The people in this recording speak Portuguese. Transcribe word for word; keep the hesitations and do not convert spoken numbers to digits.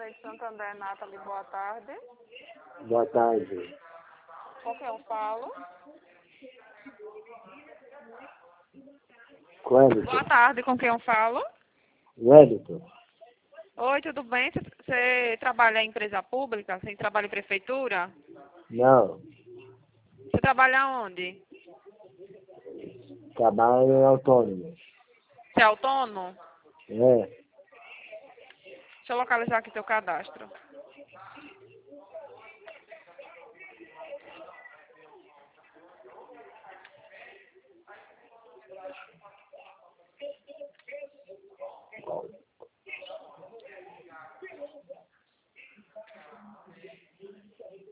Oi, Santo André, Nathalie, boa tarde. Boa tarde. Com quem eu falo? Wellington. Boa tarde, com quem eu falo? Wellington. Oi, tudo bem? Você- Você trabalha em empresa pública? Você trabalha em prefeitura? Não. Você trabalha onde? Trabalho em autônomo. Você é autônomo? É. Deixa eu localizar aqui seu cadastro.